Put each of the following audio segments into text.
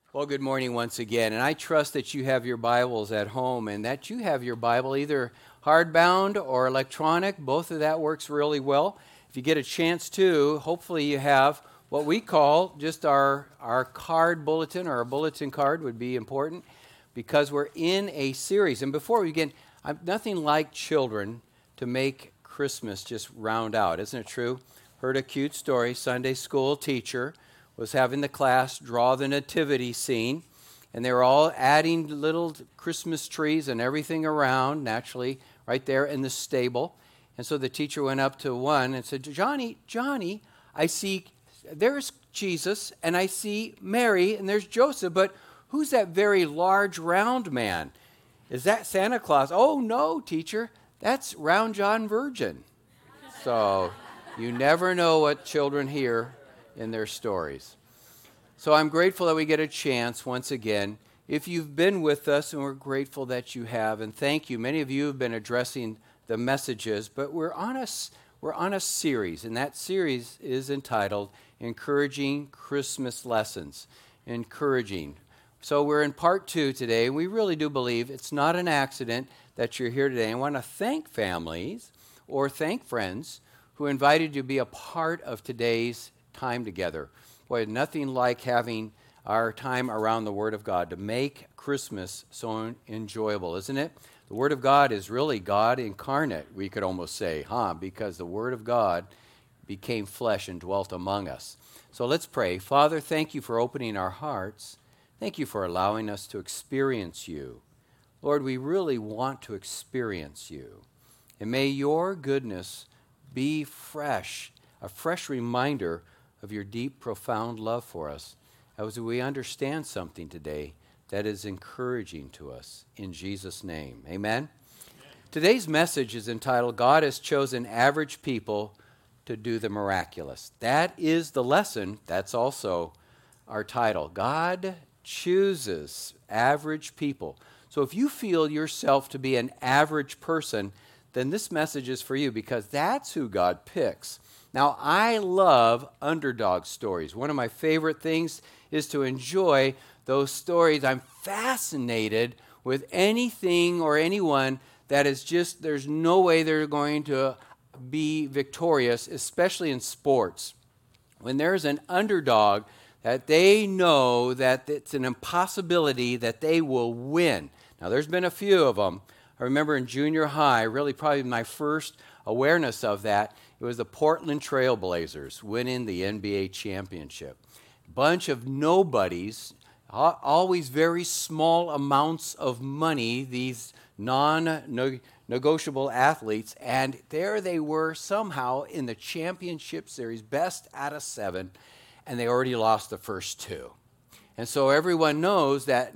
Well, good morning once again. And I trust that you have your Bibles at home and that you have your Bible either hardbound or electronic. Both of that works really well. If you get a chance to, hopefully you have what we call just our card bulletin, or our bulletin card would be important because we're in a series. And before we begin, nothing like children to make Christmas just round out. Isn't it true? Heard a cute story. Sunday school teacher was having the class draw the nativity scene, and they were all adding little Christmas trees and everything around, naturally, right there in the stable. And so the teacher went up to one and said, Johnny, I see, there's Jesus, and I see Mary, and there's Joseph, but who's that very large, round man? Is that Santa Claus? Oh, no, teacher, that's Round John Virgin. So you never know what children hear in their stories. So I'm grateful that we get a chance once again. If you've been with us, and we're grateful that you have, and thank you. Many of you have been addressing the messages, but we're on a series, and that series is entitled Encouraging Christmas Lessons. Encouraging. So we're in part 2 today, and we really do believe it's not an accident that you're here today. I want to thank families or thank friends who invited you to be a part of today's time together. Boy, nothing like having our time around the Word of God to make Christmas so enjoyable, isn't it? The Word of God is really God incarnate, we could almost say, because the Word of God became flesh and dwelt among us. So let's pray. Father, thank you for opening our hearts. Thank you for allowing us to experience you. Lord, we really want to experience you. And may your goodness be fresh, a fresh reminder of your deep, profound love for us as we understand something today that is encouraging to us. In Jesus' name, amen? Today's message is entitled, God Has Chosen Average People to Do the Miraculous. That is the lesson. That's also our title. God chooses average people. So if you feel yourself to be an average person, then this message is for you because that's who God picks. Now, I love underdog stories. One of my favorite things is to enjoy those stories. I'm fascinated with anything or anyone that is just, there's no way they're going to be victorious, especially in sports. When there's an underdog that they know that it's an impossibility that they will win. Now, there's been a few of them. I remember in junior high, really probably my first awareness of that, it was the Portland Trail Blazers winning the NBA championship. Bunch of nobodies, always very small amounts of money, these non-negotiable athletes, and there they were somehow in the championship series, best out of 7, and they already lost the first 2. And so everyone knows that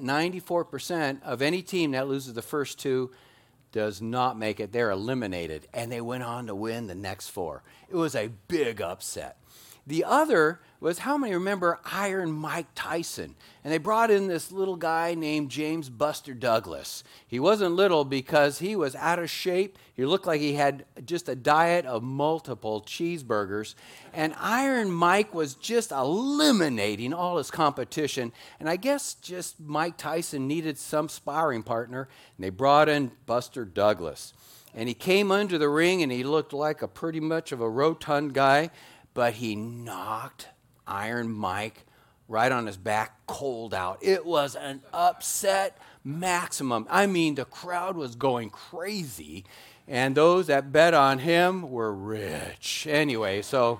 94% of any team that loses the first 2 does not make it. They're eliminated. And they went on to win the next 4. It was a big upset. The other was, how many remember Iron Mike Tyson? And they brought in this little guy named James Buster Douglas. He wasn't little because he was out of shape. He looked like he had just a diet of multiple cheeseburgers. And Iron Mike was just eliminating all his competition. And I guess just Mike Tyson needed some sparring partner. And they brought in Buster Douglas. And he came under the ring and he looked like a pretty much of a rotund guy. But he knocked Iron Mike right on his back cold out. It was an upset maximum. I mean, the crowd was going crazy, and those that bet on him were rich. Anyway, so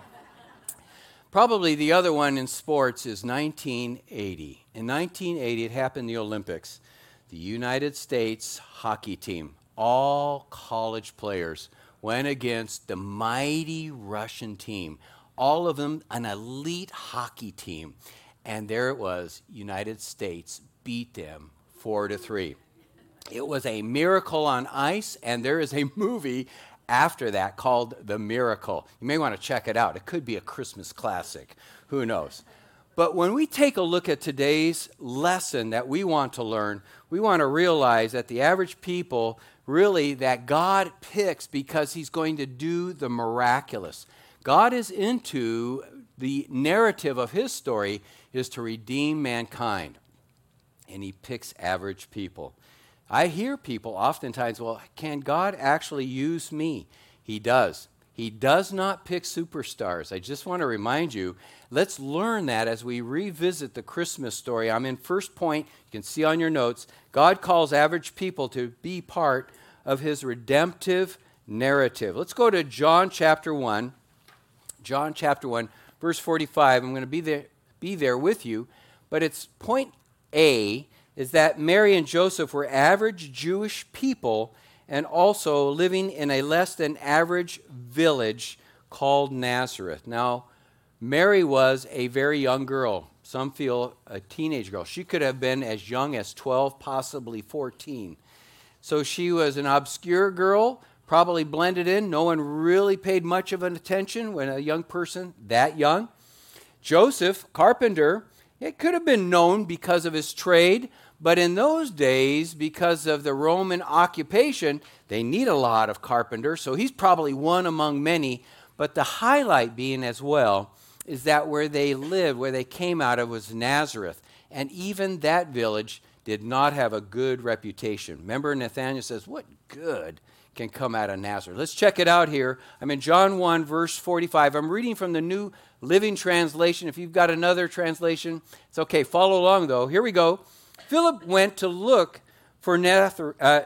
probably the other one in sports is 1980. In 1980, it happened in the Olympics. The United States hockey team, all college players, went against the mighty Russian team. All of them an elite hockey team. And there it was, United States beat them 4-3. It was a miracle on ice, and there is a movie after that called The Miracle. You may want to check it out. It could be a Christmas classic. Who knows? But when we take a look at today's lesson that we want to learn, we want to realize that the average people, really, that God picks because he's going to do the miraculous. God is into the narrative of his story is to redeem mankind. and he picks average people. I hear people oftentimes, well, can God actually use me? He does. He does not pick superstars. I just want to remind you, let's learn that as we revisit the Christmas story. I'm in first point. You can see on your notes, God calls average people to be part of his redemptive narrative. Let's go to John chapter 1. John chapter 1, verse 45. I'm going to be there with you. But it's point A is that Mary and Joseph were average Jewish people and also living in a less than average village called Nazareth. Now, Mary was a very young girl. Some feel a teenage girl. She could have been as young as 12, possibly 14. So she was an obscure girl, probably blended in. No one really paid much of an attention when a young person that young. Joseph, carpenter, it could have been known because of his trade, but in those days, because of the Roman occupation, they need a lot of carpenters, so he's probably one among many. But the highlight being as well is that where they lived, where they came out of, was Nazareth. And even that village did not have a good reputation. Remember, Nathanael says, what good can come out of Nazareth? Let's check it out here. I'm in John 1, verse 45. I'm reading from the New Living Translation. If you've got another translation, it's okay. Follow along, though. Here we go. Philip went to look for Nathanael,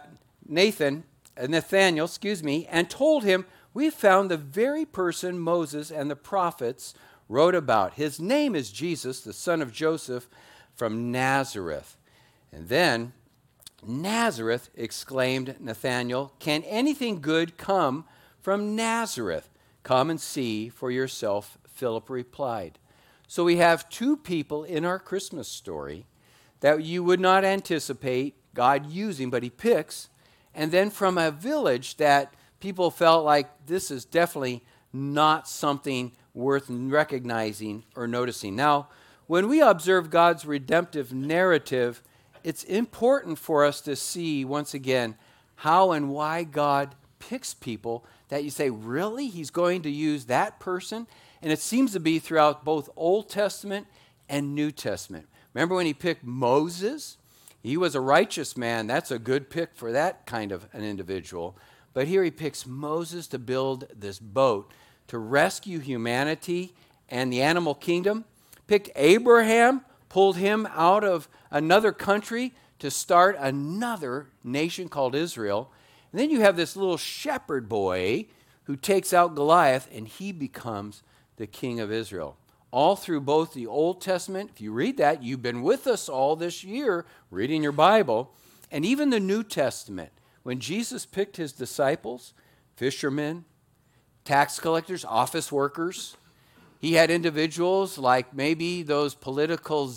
and told him, we found the very person Moses and the prophets wrote about. His name is Jesus, the son of Joseph from Nazareth. And then, Nazareth, exclaimed Nathanael, can anything good come from Nazareth? Come and see for yourself, Philip replied. So we have two people in our Christmas story that you would not anticipate God using, but he picks, and then from a village that people felt like this is definitely not something worth recognizing or noticing. Now, when we observe God's redemptive narrative, it's important for us to see, once again, how and why God picks people that you say, really? He's going to use that person? And it seems to be throughout both Old Testament and New Testament. Remember when he picked Moses? He was a righteous man. That's a good pick for that kind of an individual. But here he picks Moses to build this boat to rescue humanity and the animal kingdom. Picked Abraham, pulled him out of another country to start another nation called Israel. And then you have this little shepherd boy who takes out Goliath, and he becomes the king of Israel. All through both the Old Testament, if you read that, you've been with us all this year reading your Bible, and even the New Testament. When Jesus picked his disciples, fishermen, tax collectors, office workers, he had individuals like maybe those political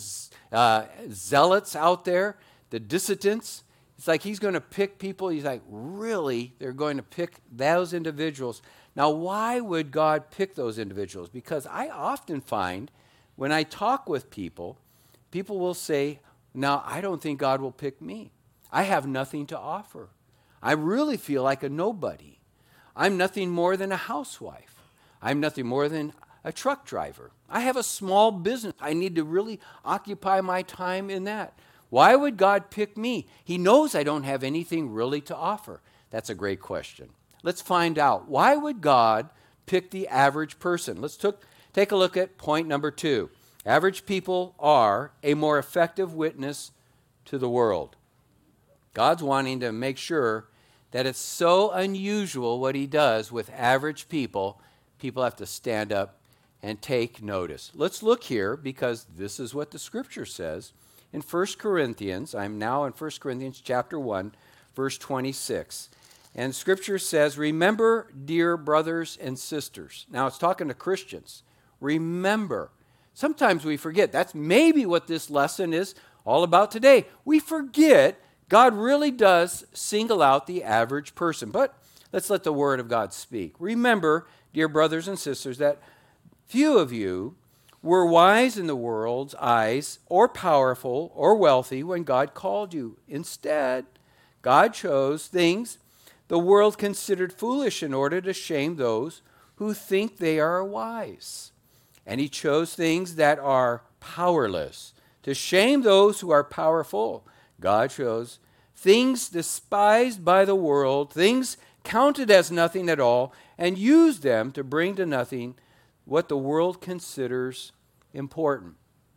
zealots out there, the dissidents. It's like he's going to pick people. He's like, really? They're going to pick those individuals. Now, why would God pick those individuals? Because I often find when I talk with people, people will say, now, I don't think God will pick me. I have nothing to offer. I really feel like a nobody. I'm nothing more than a housewife. I'm nothing more than a truck driver. I have a small business. I need to really occupy my time in that. Why would God pick me? He knows I don't have anything really to offer. That's a great question. Let's find out. Why would God pick the average person? Let's take a look at point number 2. Average people are a more effective witness to the world. God's wanting to make sure that it's so unusual what he does with average people, people have to stand up and take notice. Let's look here because this is what the scripture says. In 1 Corinthians, I'm now in 1 Corinthians chapter 1, verse 26. And scripture says, remember, dear brothers and sisters. Now it's talking to Christians. Remember. Sometimes we forget. That's maybe what this lesson is all about today. We forget God really does single out the average person. But let's let the word of God speak. Remember, dear brothers and sisters, that few of you were wise in the world's eyes, or powerful, or wealthy when God called you. Instead, God chose things the world considered foolish in order to shame those who think they are wise. And he chose things that are powerless to to shame those who are powerful. God chose things despised by the world, things counted as nothing at all, and used them to bring to nothing what the world considers important.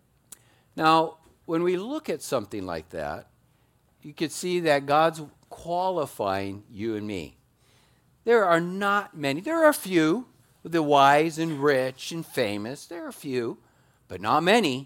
Now, when we look at something like that, you could see that God's qualifying you and me. There are not many. There are a few, the wise and rich and famous. There are a few, but not many.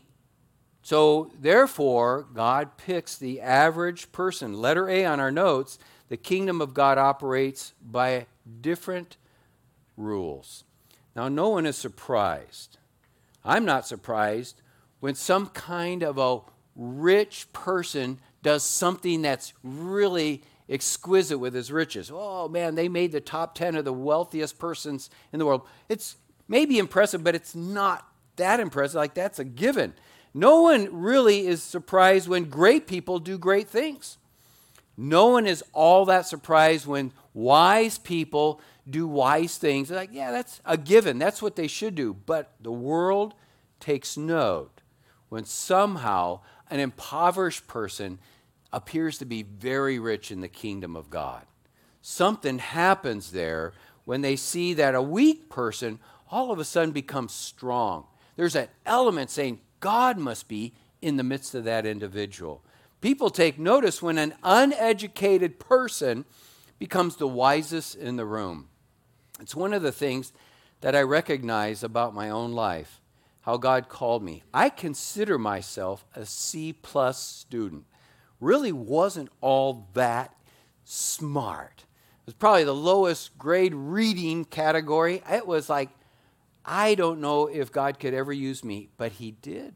So, therefore, God picks the average person. Letter A on our notes, the kingdom of God operates by different rules. Now, no one is surprised. I'm not surprised when some kind of a rich person does something that's really exquisite with his riches. Oh, man, they made the top 10 of the wealthiest persons in the world. It's maybe impressive, but it's not that impressive. Like, that's a given. No one really is surprised when great people do great things. No one is all that surprised when wise people do wise things. They're like, yeah, that's a given. That's what they should do. But the world takes note when somehow an impoverished person appears to be very rich in the kingdom of God. Something happens there when they see that a weak person all of a sudden becomes strong. There's an element saying God must be in the midst of that individual. People take notice when an uneducated person becomes the wisest in the room. It's one of the things that I recognize about my own life, how God called me. I consider myself a C-plus student. Really wasn't all that smart. It was probably the lowest grade reading category. It was like, I don't know if God could ever use me, but he did.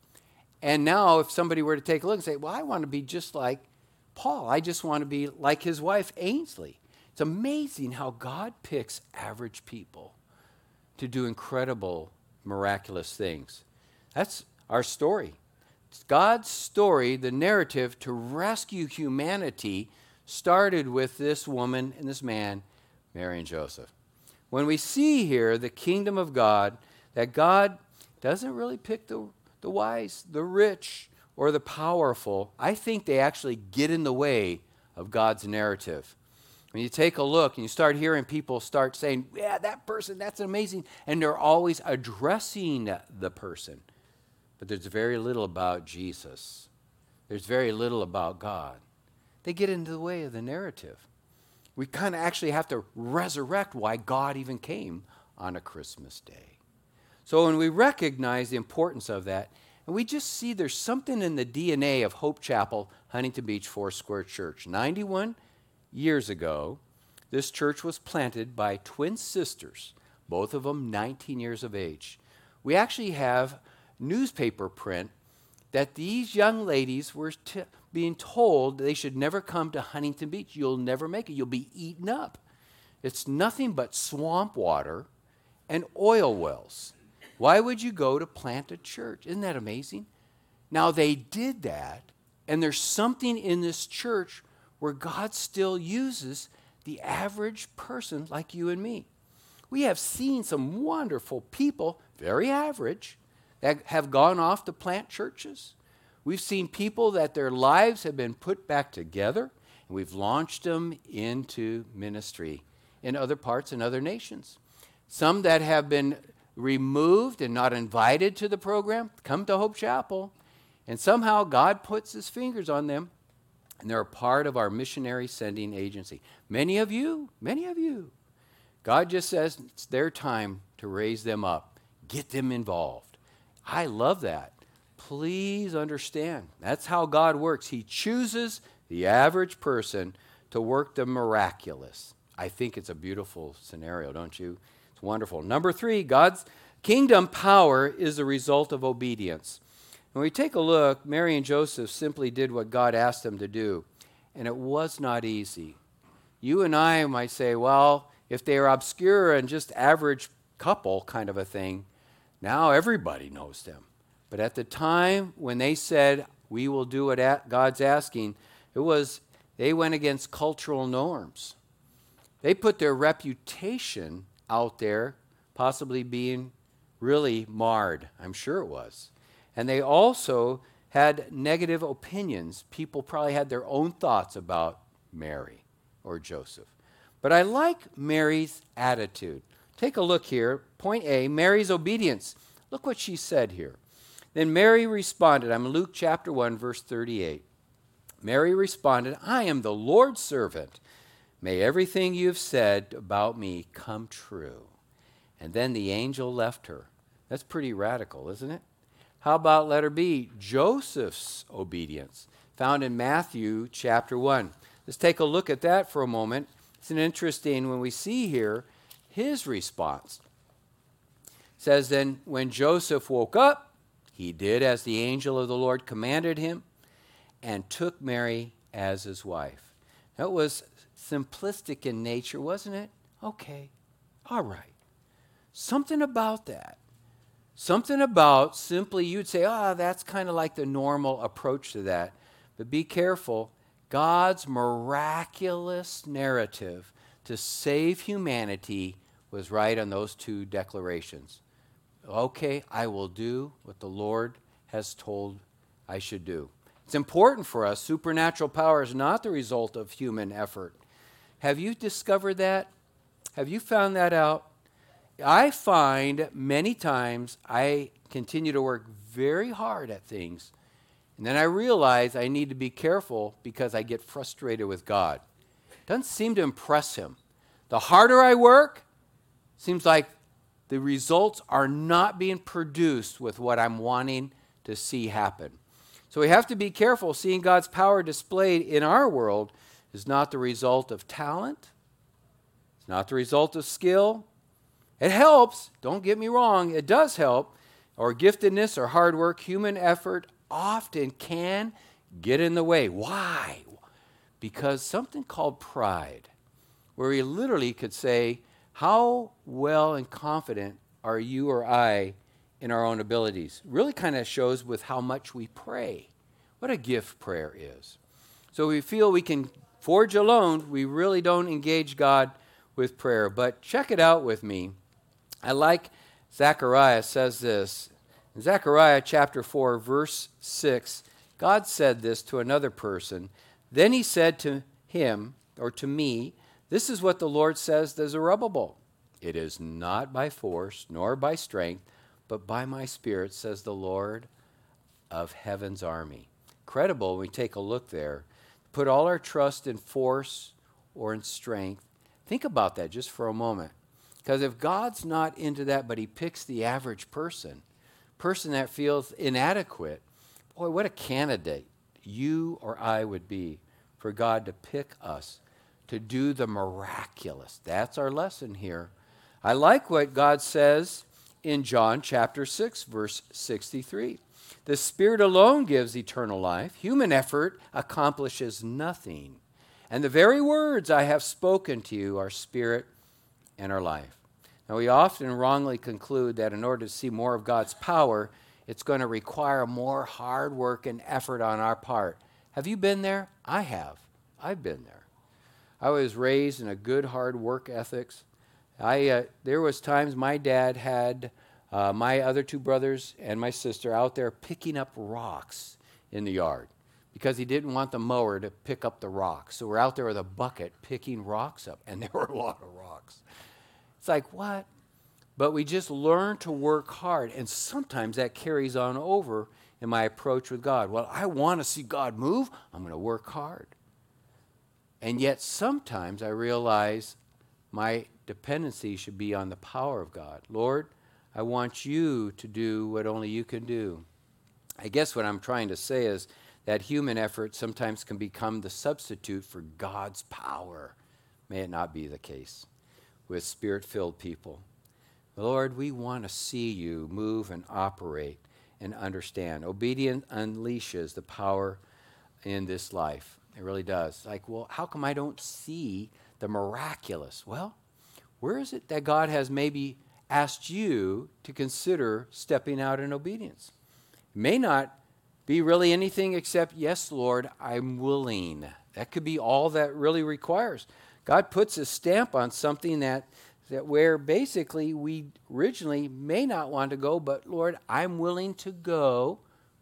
And now if somebody were to take a look and say, well, I want to be just like Paul. I just want to be like his wife, Ainsley. It's amazing how God picks average people to do incredible, miraculous things. That's our story. It's God's story, the narrative to rescue humanity, started with this woman and this man, Mary and Joseph. When we see here the kingdom of God, that God doesn't really pick the wise, the rich, or the powerful, I think they actually get in the way of God's narrative. When you take a look and you start hearing people start saying, yeah, that person, that's amazing, and they're always addressing the person. But there's very little about Jesus. There's very little about God. They get into the way of the narrative. We kind of actually have to resurrect why God even came on a Christmas day. So when we recognize the importance of that, and we just see there's something in the DNA of Hope Chapel, Huntington Beach, Foursquare Church. 91 years ago, this church was planted by twin sisters, both of them 19 years of age. We actually have newspaper print that these young ladies were being told they should never come to Huntington Beach. You'll never make it. You'll be eaten up. It's nothing but swamp water and oil wells. Why would you go to plant a church? Isn't that amazing? Now, they did that, and there's something in this church where God still uses the average person like you and me. We have seen some wonderful people, very average, that have gone off to plant churches. We've seen people that their lives have been put back together, and we've launched them into ministry in other parts and other nations. Some that have been removed and not invited to the program come to Hope Chapel, and somehow God puts his fingers on them, and they're a part of our missionary sending agency. Many of you, God just says it's their time to raise them up, get them involved. I love that. Please understand, that's how God works. He chooses the average person to work the miraculous. I think it's a beautiful scenario, don't you? It's wonderful. Number 3, God's kingdom power is a result of obedience. When we take a look, Mary and Joseph simply did what God asked them to do, and it was not easy. You and I might say, well, if they are obscure and just average couple kind of a thing, now everybody knows them. But at the time when they said, we will do what God's asking, they went against cultural norms. They put their reputation out there, possibly being really marred. I'm sure it was. And they also had negative opinions. People probably had their own thoughts about Mary or Joseph. But I like Mary's attitude. Take a look here. Point A, Mary's obedience. Look what she said here. Then Mary responded. I'm in Luke chapter 1, verse 38. Mary responded, I am the Lord's servant. May everything you have said about me come true. And then the angel left her. That's pretty radical, isn't it? How about letter B, Joseph's obedience, found in Matthew chapter 1. Let's take a look at that for a moment. It's an interesting, when we see here, his response. It says, then when Joseph woke up, he did as the angel of the Lord commanded him and took Mary as his wife. That was simplistic in nature, wasn't it? Okay, all right. Something about that. Something about simply you'd say, that's kind of like the normal approach to that. But be careful. God's miraculous narrative to save humanity was right on those two declarations. Okay, I will do what the Lord has told I should do. It's important for us. Supernatural power is not the result of human effort. Have you discovered that? Have you found that out? I find many times I continue to work very hard at things, and then I realize I need to be careful because I get frustrated with God. It doesn't seem to impress him. The harder I work, seems like the results are not being produced with what I'm wanting to see happen. So we have to be careful. Seeing God's power displayed in our world is not the result of talent. It's not the result of skill. It helps, don't get me wrong, it does help. Or giftedness or hard work, human effort often can get in the way. Why? Because something called pride, where we literally could say, how well and confident are you or I in our own abilities? Really kind of shows with how much we pray. What a gift prayer is. So we feel we can forge alone, we really don't engage God with prayer. But check it out with me. I like Zechariah says this. In Zechariah chapter 4, verse 6, God said this to another person. Then he said to him, or to me, this is what the Lord says to Zerubbabel. It is not by force, nor by strength, but by my Spirit, says the Lord of heaven's army. Credible, when we take a look there. Put all our trust in force or in strength. Think about that just for a moment. Because if God's not into that, but he picks the average person that feels inadequate, boy, what a candidate you or I would be for God to pick us to do the miraculous. That's our lesson here. I like what God says in John chapter 6, verse 63. The Spirit alone gives eternal life. Human effort accomplishes nothing. And the very words I have spoken to you are spirit and are life. Now, we often wrongly conclude that in order to see more of God's power, it's going to require more hard work and effort on our part. Have you been there? I have. I've been there. I was raised in a good hard work ethics. There was times my dad had my other two brothers and my sister out there picking up rocks in the yard because he didn't want the mower to pick up the rocks. So we're out there with a bucket picking rocks up, and there were a lot of rocks. It's like, what? But we just learn to work hard, and sometimes that carries on over in my approach with God. Well, I want to see God move. I'm going to work hard. And yet sometimes I realize my dependency should be on the power of God. Lord, I want you to do what only you can do. I guess what I'm trying to say is that human effort sometimes can become the substitute for God's power. May it not be the case with Spirit-filled people. Lord, we want to see you move and operate and understand. Obedience unleashes the power in this life. It really does. Like, well, how come I don't see the miraculous? Well, where is it that God has maybe asked you to consider stepping out in obedience? It may not be really anything except, yes, Lord, I'm willing. That could be all that really requires. God puts a stamp on something that where basically we originally may not want to go, but Lord, I'm willing to go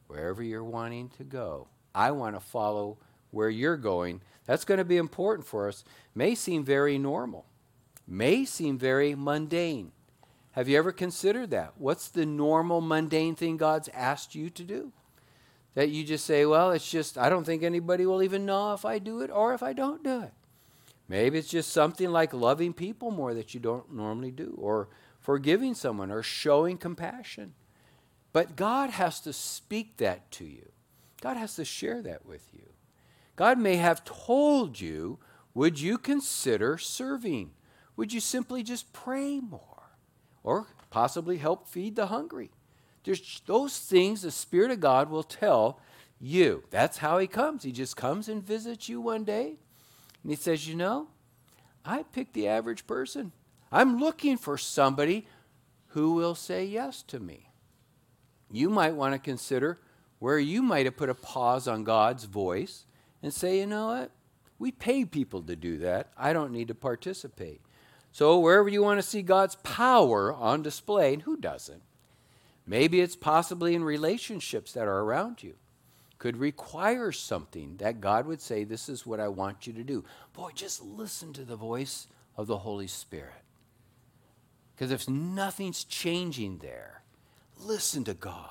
wherever you're wanting to go. I want to follow where you're going. That's going to be important for us. May seem very normal, may seem very mundane. Have you ever considered that? What's the normal, mundane thing God's asked you to do? That you just say, well, it's just, I don't think anybody will even know if I do it or if I don't do it. Maybe it's just something like loving people more that you don't normally do, or forgiving someone, or showing compassion. But God has to speak that to you. God has to share that with you. God may have told you, would you consider serving? Would you simply just pray more? Or possibly help feed the hungry? There's those things the Spirit of God will tell you. That's how he comes. He just comes and visits you one day. And he says, you know, I picked the average person. I'm looking for somebody who will say yes to me. You might want to consider where you might have put a pause on God's voice and say, you know what? We pay people to do that. I don't need to participate. So wherever you want to see God's power on display, and who doesn't? Maybe it's possibly in relationships that are around you. Could require something that God would say, this is what I want you to do. Boy, just listen to the voice of the Holy Spirit. Because if nothing's changing there, listen to God.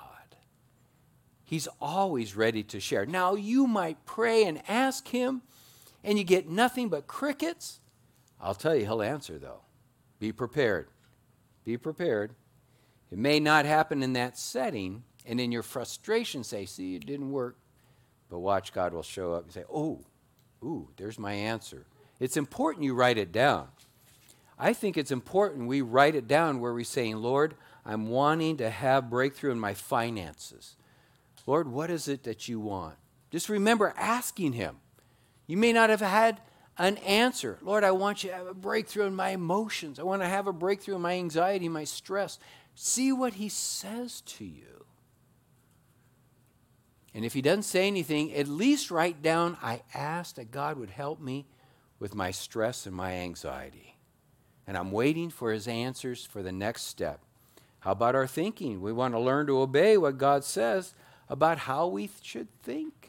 He's always ready to share. Now, you might pray and ask him, and you get nothing but crickets. I'll tell you, he'll answer, though. Be prepared. Be prepared. It may not happen in that setting, and in your frustration say, see, it didn't work. But watch, God will show up and say, there's my answer. It's important you write it down. I think it's important we write it down where we're saying, Lord, I'm wanting to have breakthrough in my finances. Lord, what is it that you want? Just remember asking him. You may not have had an answer. Lord, I want you to have a breakthrough in my emotions. I want to have a breakthrough in my anxiety, my stress. See what he says to you. And if he doesn't say anything, at least write down, I asked that God would help me with my stress and my anxiety. And I'm waiting for his answers for the next step. How about our thinking? We want to learn to obey what God says about how we should think.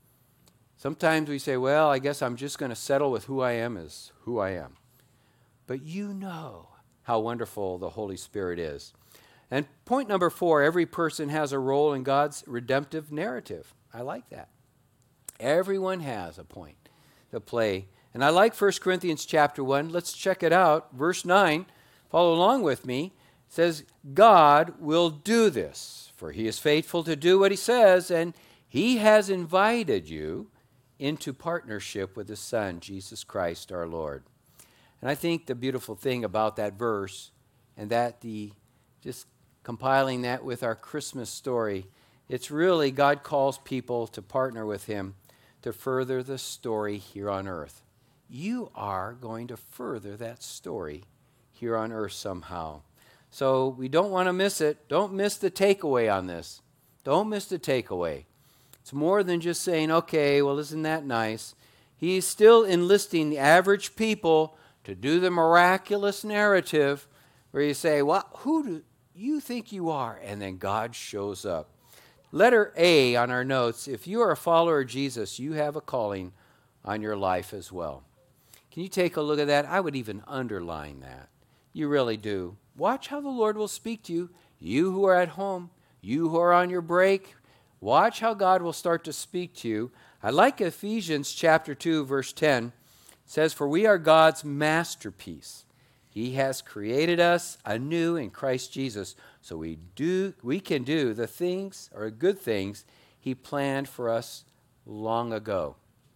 Sometimes we say, well, I guess I'm just going to settle with who I am as who I am. But you know how wonderful the Holy Spirit is. And point number 4, every person has a role in God's redemptive narrative. I like that. Everyone has a point to play. And I like 1 Corinthians chapter 1. Let's check it out. Verse 9, follow along with me. It says, God will do this, for he is faithful to do what he says, and he has invited you into partnership with his Son, Jesus Christ our Lord. And I think the beautiful thing about that verse, and that just compiling that with our Christmas story, it's really God calls people to partner with him to further the story here on earth. You are going to further that story here on earth somehow. So we don't want to miss it. Don't miss the takeaway on this. Don't miss the takeaway. It's more than just saying, okay, well, isn't that nice? He's still enlisting the average people to do the miraculous narrative where you say, well, who do you think you are? And then God shows up. Letter A on our notes, if you are a follower of Jesus, you have a calling on your life as well. Can you take a look at that? I would even underline that. You really do. Watch how the Lord will speak to you. You who are at home, you who are on your break, watch how God will start to speak to you. I like Ephesians chapter 2, verse 10. It says, for we are God's masterpiece. He has created us anew in Christ Jesus, so we can do the things, or good things, he planned for us long ago.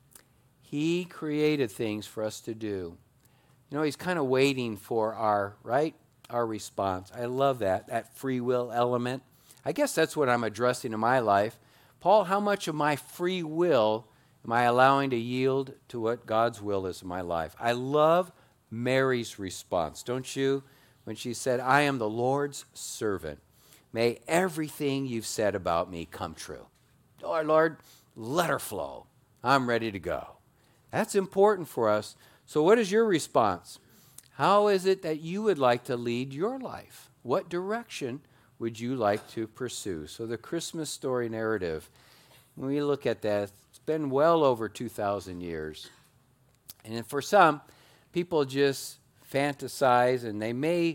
He created things for us to do. You know, he's kind of waiting for our response. I love that free will element. I guess that's what I'm addressing in my life. Paul, how much of my free will am I allowing to yield to what God's will is in my life? I love Mary's response, don't you? When she said, I am the Lord's servant. May everything you've said about me come true. Oh, Lord, let her flow. I'm ready to go. That's important for us. So what is your response? How is it that you would like to lead your life? What direction would you like to pursue? So the Christmas story narrative, when we look at that, it's been well over 2,000 years. And for some, people just fantasize, and they may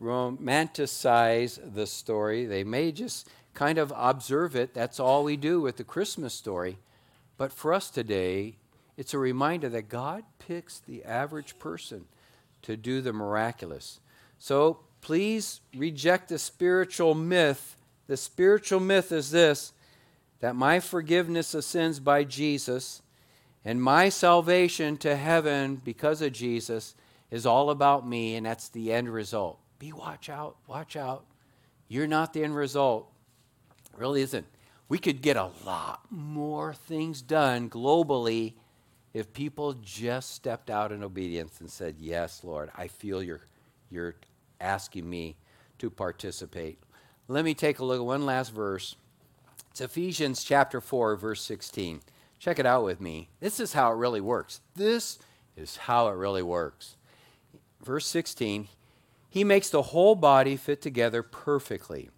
romanticize the story. They may just kind of observe it. That's all we do with the Christmas story. But for us today, it's a reminder that God picks the average person to do the miraculous. So please reject the spiritual myth. The spiritual myth is this, that my forgiveness of sins by Jesus and my salvation to heaven because of Jesus is all about me, and that's the end result. Watch out. You're not the end result. It really isn't. We could get a lot more things done globally if people just stepped out in obedience and said, yes, Lord, I feel you're asking me to participate. Let me take a look at one last verse. It's Ephesians chapter 4, verse 16. Check it out with me. This is how it really works. This is how it really works. Verse 16, he makes the whole body fit together perfectly.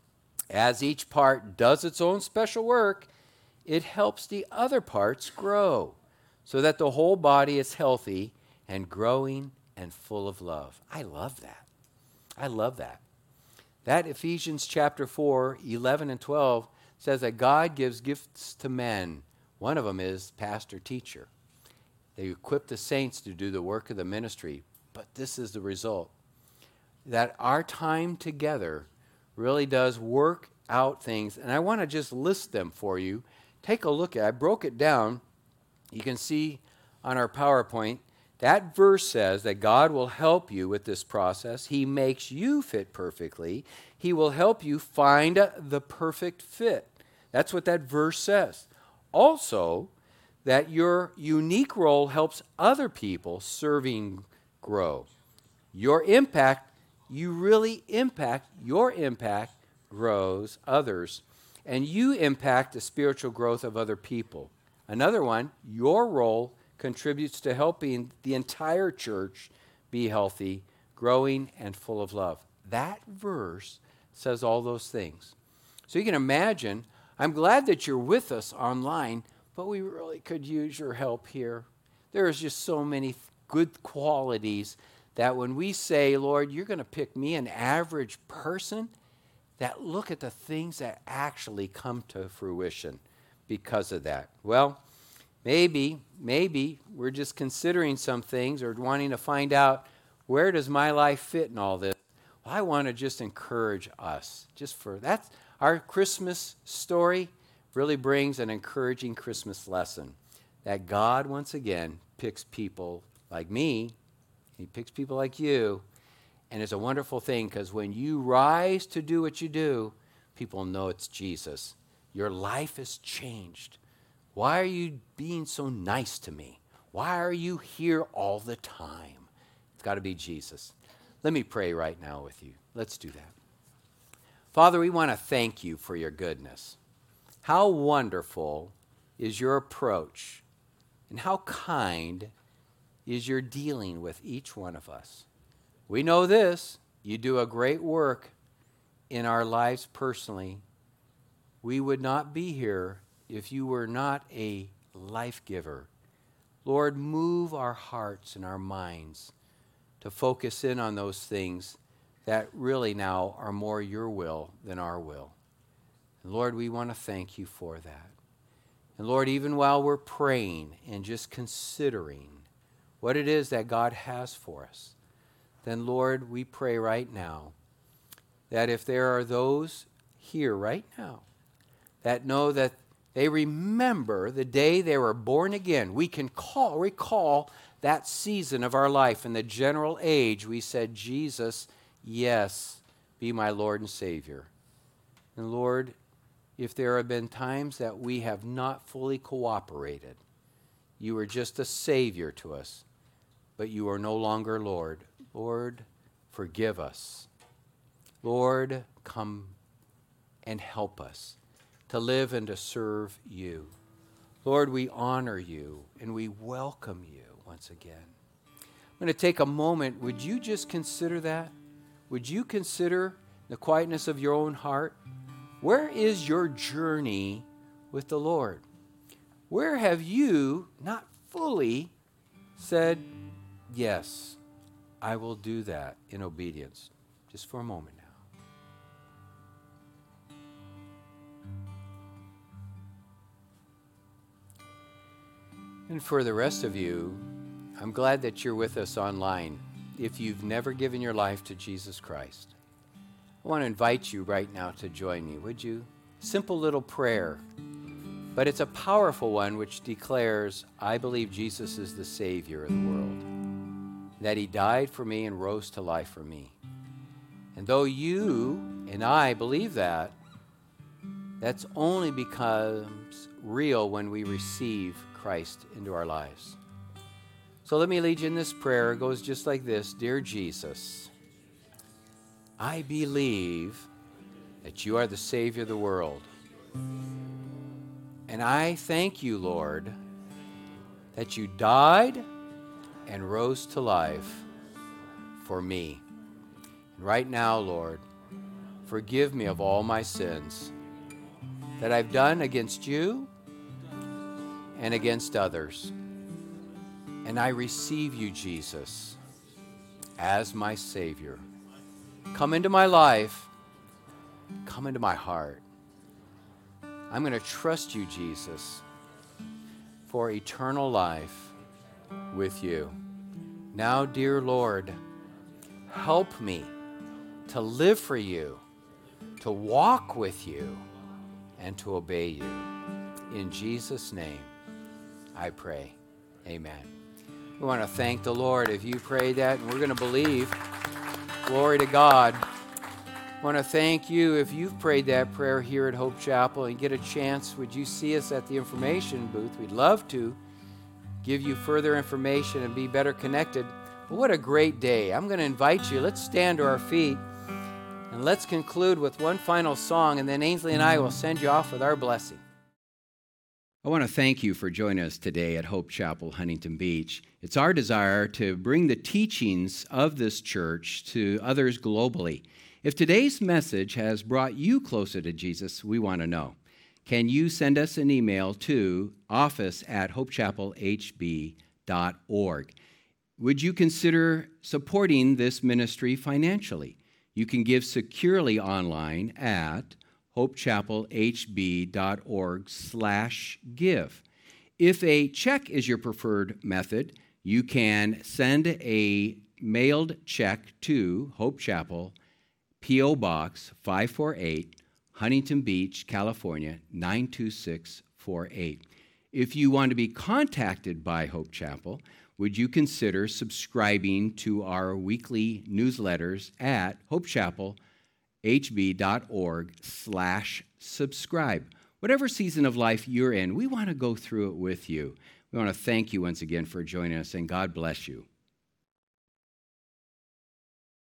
As each part does its own special work, it helps the other parts grow so that the whole body is healthy and growing and full of love. I love that. I love that. That Ephesians chapter 4, 11 and 12 says that God gives gifts to men. One of them is pastor teacher. They equip the saints to do the work of the ministry. But this is the result, that our time together really does work out things. And I want to just list them for you. Take a look at it. I broke it down. You can see on our PowerPoint, that verse says that God will help you with this process. He makes you fit perfectly. He will help you find the perfect fit. That's what that verse says. Also, that your unique role helps other people serving grow. Your impact, your impact grows others, and you impact the spiritual growth of other people. Another one, your role contributes to helping the entire church be healthy, growing, and full of love. That verse says all those things. So you can imagine, I'm glad that you're with us online, but we really could use your help here. There's just so many good qualities that when we say, Lord, you're going to pick me, an average person, that look at the things that actually come to fruition because of that. Well, maybe we're just considering some things or wanting to find out, where does my life fit in all this? Well, I want to just encourage us. That's our Christmas story really brings an encouraging Christmas lesson, that God, once again, picks people like me. He picks people like you. And it's a wonderful thing, because when you rise to do what you do, people know it's Jesus. Your life is changed. Why are you being so nice to me? Why are you here all the time? It's got to be Jesus. Let me pray right now with you. Let's do that. Father, we want to thank you for your goodness. How wonderful is your approach, and how kind is your dealing with each one of us. We know this, you do a great work in our lives personally. We would not be here if you were not a life giver. Lord, move our hearts and our minds to focus in on those things that really now are more your will than our will. And Lord, we want to thank you for that. And Lord, even while we're praying and just considering what it is that God has for us, then Lord, we pray right now that if there are those here right now that know that they remember the day they were born again, we can recall that season of our life in the general age we said, Jesus, yes, be my Lord and Savior. And Lord, if there have been times that we have not fully cooperated, you were just a Savior to us, but you are no longer Lord. Lord, forgive us. Lord, come and help us to live and to serve you. Lord, we honor you and we welcome you once again. I'm going to take a moment. Would you just consider that? Would you consider the quietness of your own heart, where is your journey with the Lord? Where have you not fully said, yes, I will do that in obedience? Just for a moment now. And for the rest of you, I'm glad that you're with us online. If you've never given your life to Jesus Christ, I want to invite you right now to join me, would you? Simple little prayer, but it's a powerful one which declares, I believe Jesus is the Savior of the world, that he died for me and rose to life for me. And though you and I believe that, that's only becomes real when we receive Christ into our lives. So let me lead you in this prayer. It goes just like this. Dear Jesus, I believe that you are the Savior of the world. And I thank you, Lord, that you died and rose to life for me. And right now, Lord, forgive me of all my sins that I've done against you and against others. And I receive you, Jesus, as my Savior. Come into my life. Come into my heart. I'm going to trust you, Jesus, for eternal life with you. Now, dear Lord, help me to live for you, to walk with you, and to obey you. In Jesus' name, I pray. Amen. We want to thank the Lord if you prayed that, and we're going to believe. Glory to God. I want to thank you if you've prayed that prayer here at Hope Chapel and get a chance. Would you see us at the information booth? We'd love to give you further information and be better connected. But what a great day. I'm going to invite you. Let's stand to our feet and let's conclude with one final song, and then Ainsley and I will send you off with our blessing. I want to thank you for joining us today at Hope Chapel, Huntington Beach. It's our desire to bring the teachings of this church to others globally. If today's message has brought you closer to Jesus, we want to know. Can you send us an email to office@hopechapelhb.org? Would you consider supporting this ministry financially? You can give securely online at hopechapelhb.org/give. If a check is your preferred method, you can send a mailed check to Hope Chapel, P.O. Box 548, Huntington Beach, California, 92648. If you want to be contacted by Hope Chapel, would you consider subscribing to our weekly newsletters at hopechapelhb.org/subscribe. Whatever season of life you're in, we want to go through it with you. We want to thank you once again for joining us, and God bless you.